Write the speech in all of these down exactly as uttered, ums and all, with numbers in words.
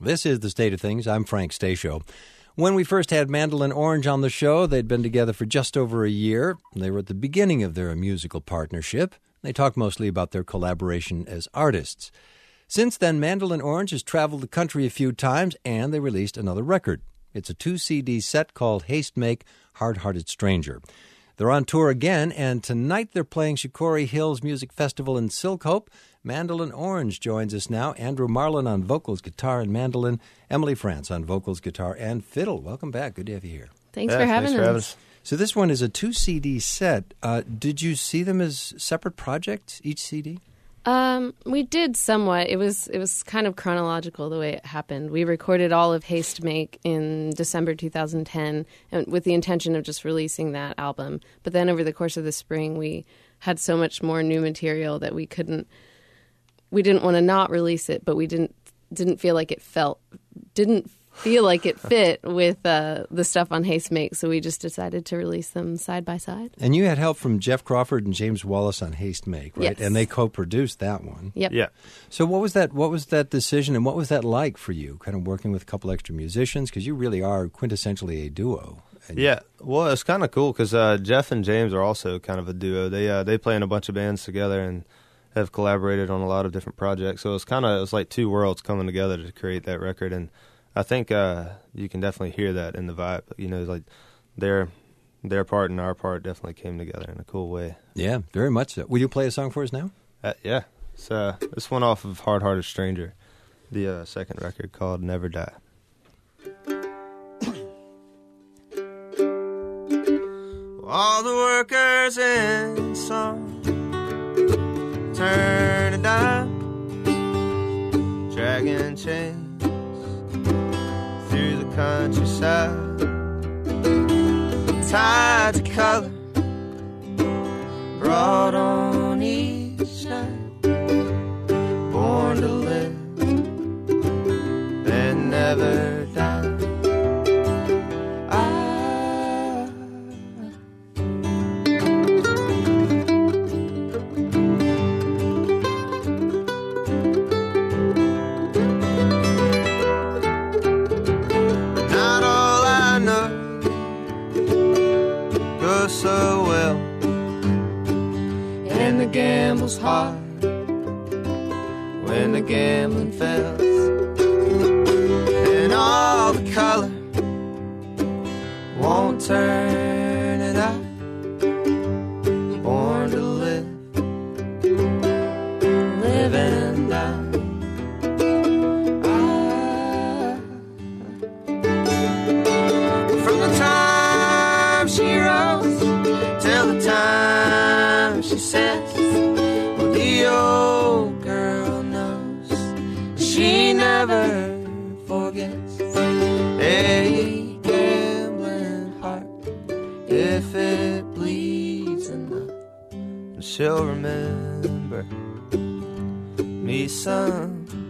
This is The State of Things. I'm Frank Stasio. When we first had Mandolin Orange on the show, they'd been together for just over a year. They were at the beginning of their musical partnership. They talked mostly about their collaboration as artists. Since then, Mandolin Orange has traveled the country a few times, and they released another record. It's a two-C D set called Haste Make, Hard-Hearted Stranger. They're on tour again, and tonight they're playing Shikori Hills Music Festival in Silkhope. Mandolin Orange joins us now. Andrew Marlin on vocals, guitar, and mandolin. Emily France on vocals, guitar, and fiddle. Welcome back. Good to have you here. Thanks yeah, for having thanks us. For having us. So this one is a two-C D set. Uh, did you see them as separate projects, each C D? Um, we did somewhat. It was it was kind of chronological the way it happened. We recorded all of Haste Make in December two thousand ten and with the intention of just releasing that album. But then over the course of the spring, we had so much more new material that we couldn't, we didn't want to not release it, but we didn't didn't feel like it felt, didn't feel like it fit with uh, the stuff on Haste Make, so we just decided to release them side by side. And you had help from Jeff Crawford and James Wallace on Haste Make, right? Yes. And they co-produced that one. Yep. Yeah. So what was that? What was that decision, and what was that like for you? Kind of working with a couple extra musicians, because you really are quintessentially a duo. And Yeah. Well, it's kind of cool because uh, Jeff and James are also kind of a duo. They uh, they play in a bunch of bands together and have collaborated on a lot of different projects. So it's kind of it's like two worlds coming together to create that record. And I think uh, you can definitely hear that in the vibe. You know, like their their part and our part definitely came together in a cool way. Yeah, very much so. Will you play a song for us now? Uh, yeah, it's uh, this one off of Hard Hearted Stranger, the uh, second record called Never Die. All the workers in song turn a dime, dragging chains through the countryside, tied to color, brought on each night, born to live and never die. I, not all I know goes so well, and the gamble's hard when the gambling fails, and all the color won't turn it out, born to live, live and die. I, from the time she rose till the time she sets, well, the old girl knows she never forgets. A gambling heart, if it bleeds enough, she'll remember me someday.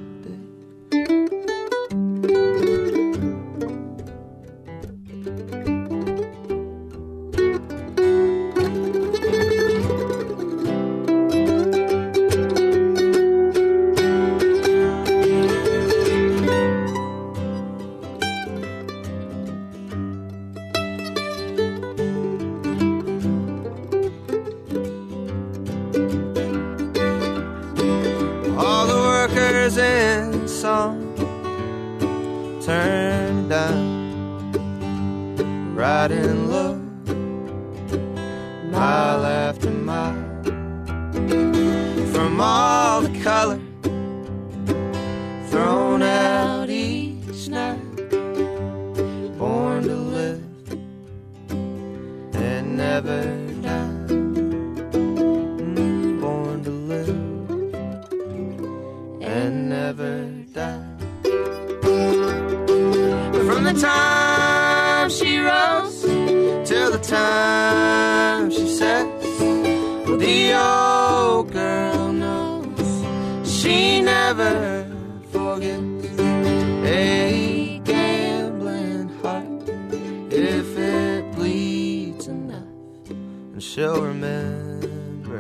All the workers in song turn down, riding low, mile after mile, from all the color thrown out each night, born to live and never die. Mm, born to live and never die. From the time she rose till the time she sets, the old girl knows she never forgets. A gambling heart, if it bleeds enough, and she'll remember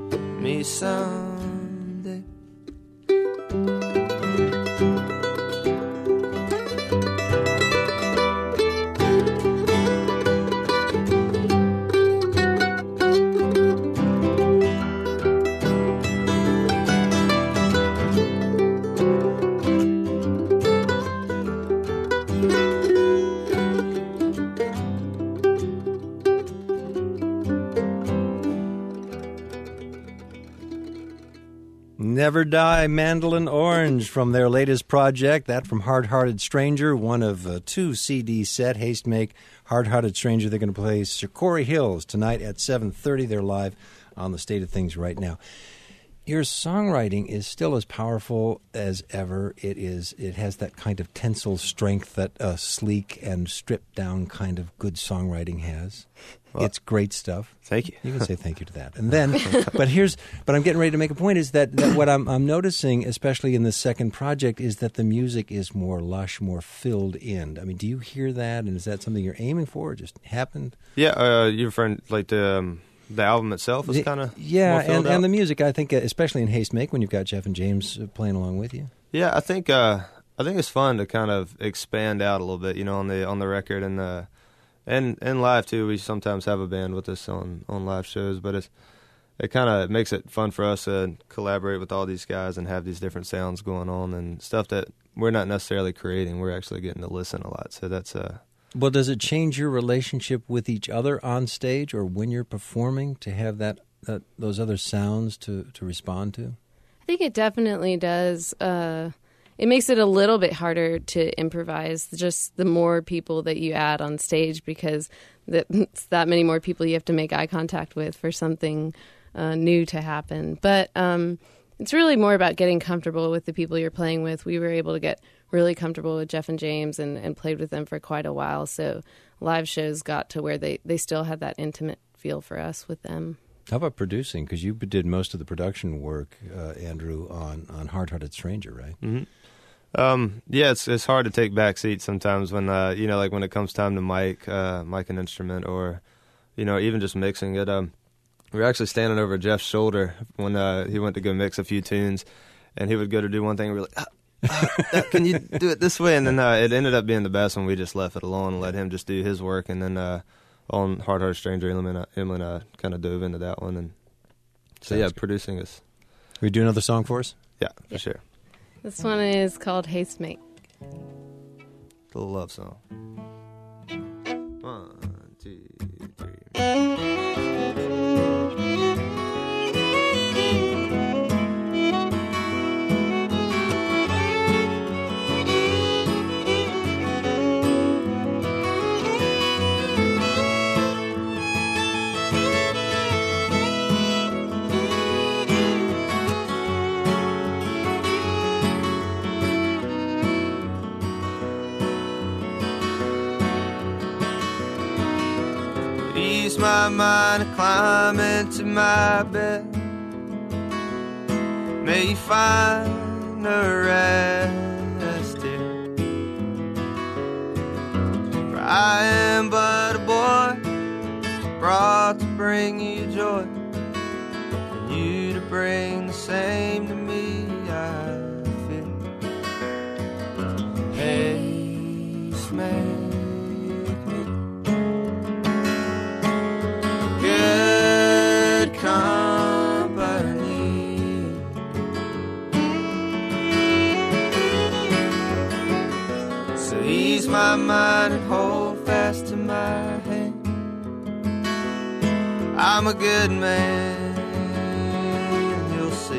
me someday. Never Die, Mandolin Orange from their latest project, that from Hard Hearted Stranger, one of uh, two C D set, Haste Make, Hard Hearted Stranger. They're going to play Shikori Hills tonight at seven thirty. They're live on The State of Things right now. Your songwriting is still as powerful as ever. It is. It has that kind of tensile strength that a sleek and stripped down kind of good songwriting has. Well, it's great stuff. Thank you. You can say thank you to that. And then, but here's, but I'm getting ready to make a point is that, that what I'm, I'm noticing, especially in the second project, is that the music is more lush, more filled in. I mean, do you hear that? And is that something you're aiming for? Or just happened? Yeah, uh, you're referring like the um, the album itself is kind of yeah, more and, filled out? and the music. I think, especially in Haste Make, when you've got Jeff and James playing along with you. Yeah, I think uh, I think it's fun to kind of expand out a little bit, you know, on the on the record and. Uh, And and live too. We sometimes have a band with us on, on live shows, but it's it kind of makes it fun for us to collaborate with all these guys and have these different sounds going on and stuff that we're not necessarily creating. We're actually getting to listen a lot. So that's uh. Well, does it change your relationship with each other on stage or when you're performing to have that, that those other sounds to, to respond to? I think it definitely does. Uh, It makes it a little bit harder to improvise, just the more people that you add on stage, because it's that many more people you have to make eye contact with for something uh, new to happen. But um, it's really more about getting comfortable with the people you're playing with. We were able to get really comfortable with Jeff and James and, and played with them for quite a while. So live shows got to where they, they still had that intimate feel for us with them. How about producing? Because you did most of the production work, uh, Andrew, on, on Hard Hearted Stranger, right? Mm-hmm. Um, yeah, it's it's hard to take back seats sometimes when uh, you know, like when it comes time to mic, uh, mic an instrument, or you know, even just mixing it. Um, we were actually standing over Jeff's shoulder when uh, he went to go mix a few tunes, and he would go to do one thing, and we were like, ah, ah, "Can you do it this way?" And then uh, it ended up being the best when we just left it alone and let him just do his work. And then uh, on Hard Hearted Stranger, Emily and I kind of dove into that one, and so Sounds yeah, good. producing is. Will you do another song for us? Yeah, for Yeah. sure. This one is called Haste Make. The love song. One, two, three. Ease my mind to climb into my bed. May you find a rest here. For I am but a boy, brought to bring you joy, and you to bring the same to me, I fear. Haste make me good company. So ease my mind and hold fast to my hand. I'm a good man, you'll see.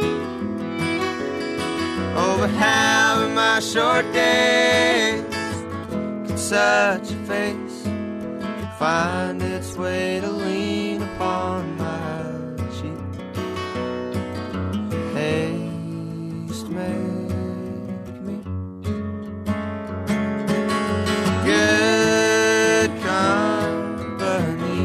Oh, but how in my short days can such a face find its way to lean upon my cheek? Haste make me good company.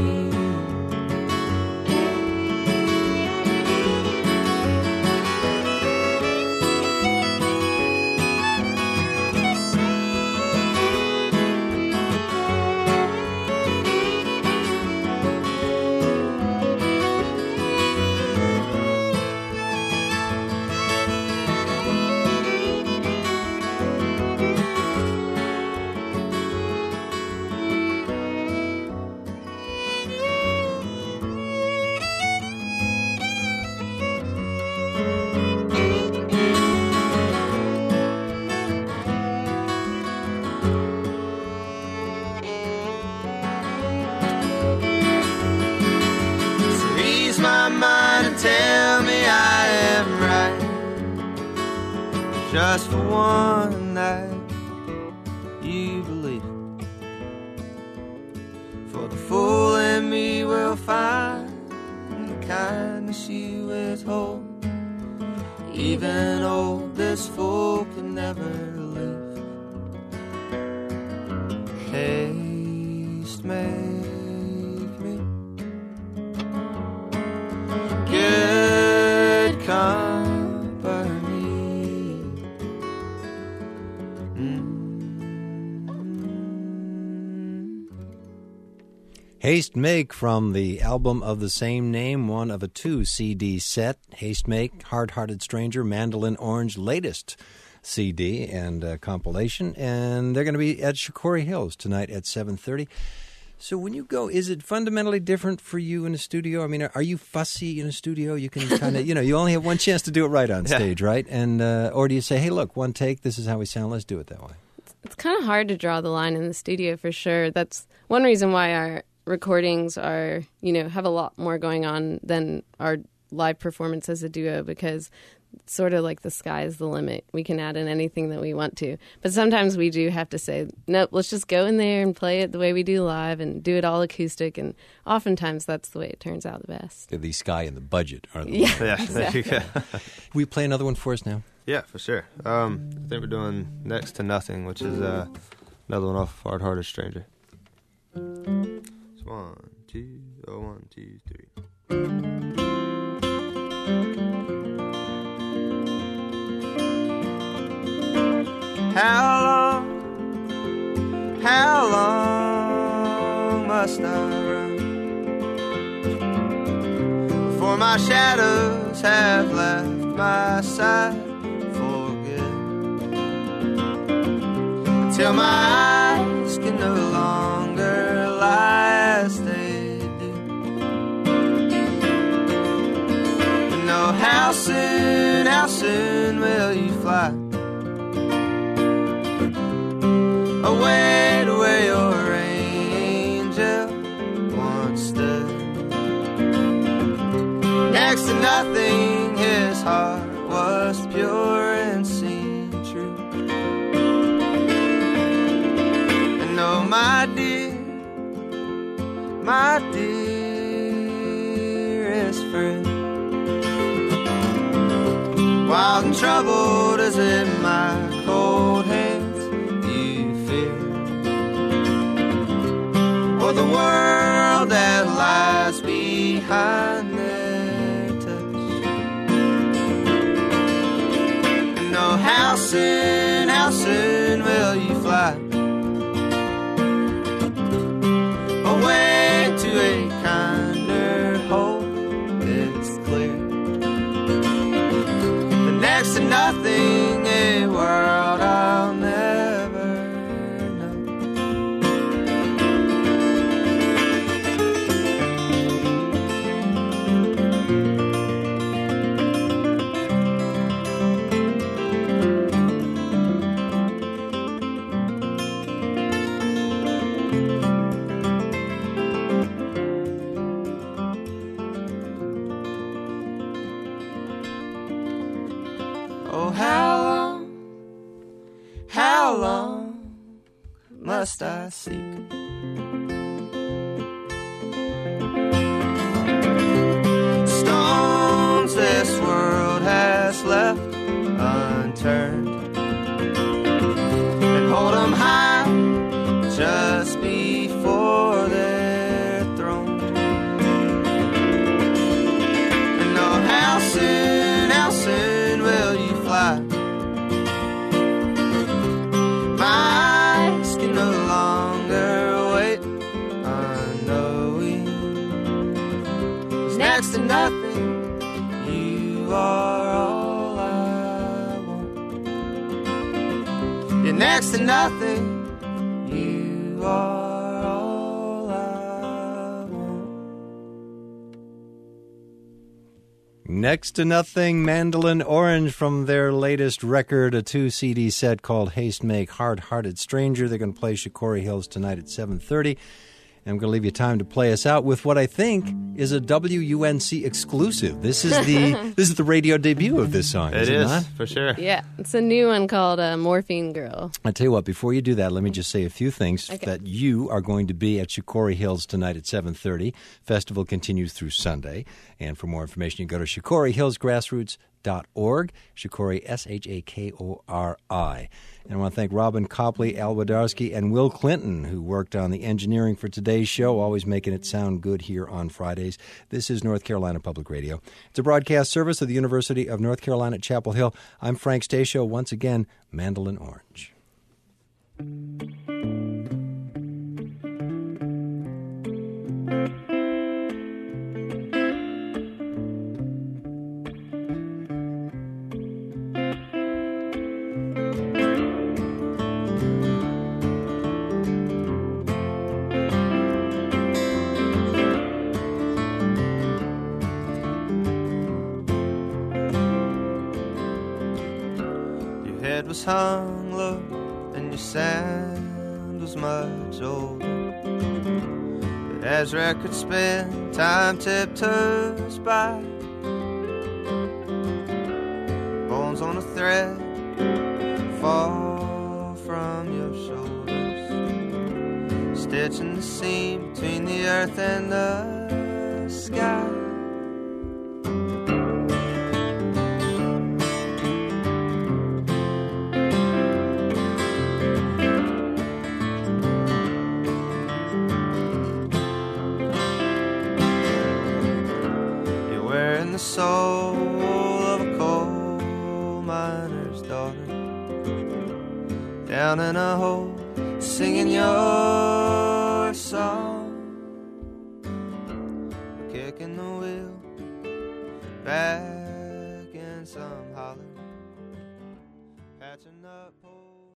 just for one night. You believe, for the fool in me will find the kindness you withhold. Even old, this fool can never leave. Haste make me good company. Mm. Haste Make from the album of the same name, one of a two C D set. Haste Make, Hard-Hearted Stranger, Mandolin Orange, latest C D and uh, compilation. And they're going to be at Shikori Hills tonight at seven thirty. So when you go, is it fundamentally different for you in a studio? I mean, are you fussy in a studio? You can kind of, you know, you only have one chance to do it right on stage, yeah. right? And uh, or do you say, hey, look, one take, this is how we sound, let's do it that way? It's kind of hard to draw the line in the studio for sure. That's one reason why our recordings are, you know, have a lot more going on than our live performance as a duo, because it's sort of like the sky is the limit. We can add in anything that we want to. But sometimes we do have to say, nope, let's just go in there and play it the way we do live and do it all acoustic. And oftentimes that's the way it turns out the best. The sky and the budget are the yeah, yeah, exactly. there you go. Will you play another one for us now? Yeah, for sure. Um, I think we're doing Next to Nothing, which is uh, another one off Hard-Hearted Stranger. One, two, oh, one, two, three. How long, how long must I run before my shadows have left my side for good? Until my eyes can no longer lie as they do. You know, how soon, how soon will you fly away to where your angel once stood? Next to nothing, his heart was pure and seemed true. And oh, my dear, my dearest friend, wild and troubled as in my cold hands you fear, or the world that lies behind their touch. And oh, how soon, how soon will you fly away to a kinder hope? It's clear the next to nothing, a world I'll never know. Oh, how long, how long must I seek stones this world has left unturned, and hold them high just before their throne? And oh, how soon, how soon will you fly? My eyes can no longer wait, unknowing. 'Cause next to nothing, you are all I want. You're next to nothing, you are all I want. Next to Nothing, Mandolin Orange from their latest record, a two C D set called Haste Make, Hard-Hearted Stranger. They're going to play Shikori Hills tonight at seven thirty. And I'm going to leave you time to play us out with what I think is a W U N C exclusive. This is the this is the radio debut of this song. It is, it is, not? for sure. Yeah, it's a new one called uh, Morphine Girl. I tell you what, before you do that, let me just say a few things. Okay. That you are going to be at Shikori Hills tonight at seven thirty. Festival continues through Sunday. And for more information, you go to shikori hills grassroots dot org. Shikori, S H A K O R I. And I want to thank Robin Copley, Al Wadarski, and Will Clinton, who worked on the engineering for today's show, always making it sound good here on Fridays. This is North Carolina Public Radio. It's a broadcast service of the University of North Carolina at Chapel Hill. I'm Frank Stasio. Once again, Mandolin Orange. Was hung low and your sound was much older. But as records spin, time tiptoes by. Bones on a thread fall from your shoulders, stitching the seam between the earth and the sky. The soul of a coal miner's daughter, down in a hole, singing your song, kicking the wheel back in some holler, patching up.